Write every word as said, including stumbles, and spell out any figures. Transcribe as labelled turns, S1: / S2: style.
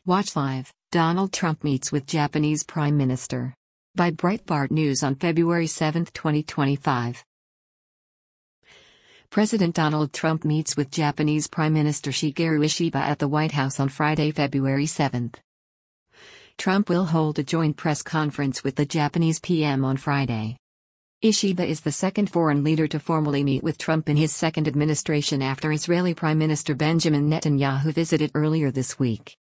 S1: Watch live, Donald Trump meets with Japanese Prime Minister. By Breitbart News on February seventh, twenty twenty-five. President Donald Trump meets with Japanese Prime Minister Shigeru Ishiba at the White House on Friday, February seventh. Trump will hold a joint press conference with the Japanese P M on Friday. Ishiba is the second foreign leader to formally meet with Trump in his second administration after Israeli Prime Minister Benjamin Netanyahu visited earlier this week.